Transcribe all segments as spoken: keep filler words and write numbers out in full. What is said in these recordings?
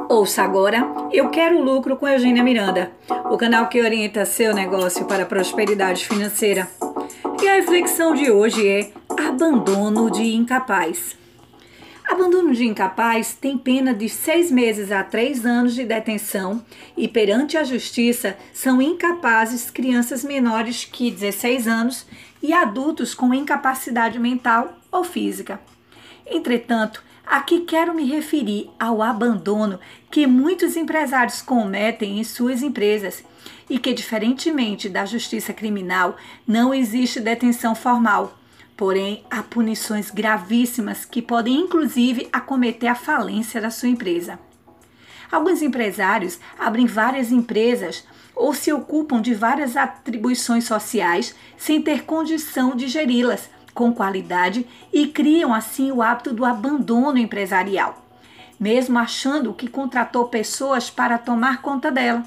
Ouça agora Eu Quero Lucro com Eugênia Miranda, o canal que orienta seu negócio para a prosperidade financeira. E a reflexão de hoje é abandono de incapaz. Abandono de incapaz tem pena de seis meses a três anos de detenção e perante a justiça são incapazes crianças menores que dezesseis anos e adultos com incapacidade mental ou física. Entretanto, aqui quero me referir ao abandono que muitos empresários cometem em suas empresas e que, diferentemente da justiça criminal, não existe detenção formal. Porém, há punições gravíssimas que podem, inclusive, acometer a falência da sua empresa. Alguns empresários abrem várias empresas ou se ocupam de várias atribuições sociais sem ter condição de geri-las com qualidade e criam assim o hábito do abandono empresarial, mesmo achando que contratou pessoas para tomar conta dela.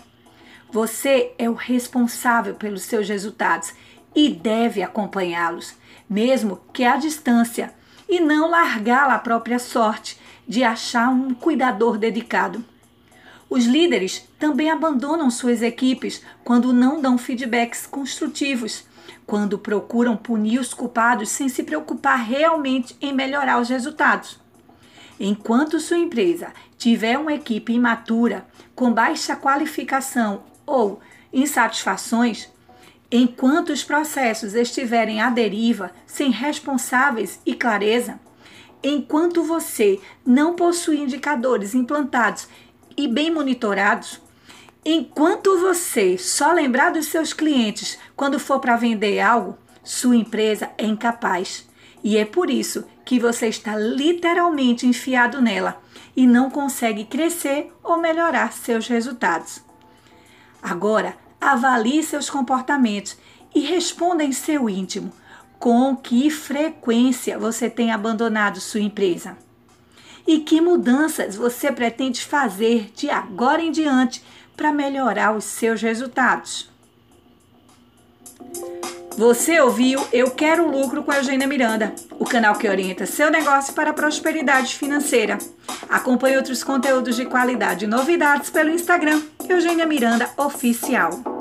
Você é o responsável pelos seus resultados e deve acompanhá-los, mesmo que à distância, e não largá-la à própria sorte de achar um cuidador dedicado. Os líderes também abandonam suas equipes quando não dão feedbacks construtivos, quando procuram punir os culpados sem se preocupar realmente em melhorar os resultados. Enquanto sua empresa tiver uma equipe imatura, com baixa qualificação ou insatisfações, enquanto os processos estiverem à deriva, sem responsáveis e clareza, enquanto você não possui indicadores implantados e bem monitorados, enquanto você só lembrar dos seus clientes quando for para vender algo, sua empresa é incapaz. E é por isso que você está literalmente enfiado nela e não consegue crescer ou melhorar seus resultados. Agora, avalie seus comportamentos e responda em seu íntimo com que frequência você tem abandonado sua empresa. E que mudanças você pretende fazer de agora em diante para melhorar os seus resultados. Você ouviu Eu Quero Lucro com a Eugênia Miranda, o canal que orienta seu negócio para a prosperidade financeira. Acompanhe outros conteúdos de qualidade e novidades pelo Instagram Eugênia Miranda Oficial.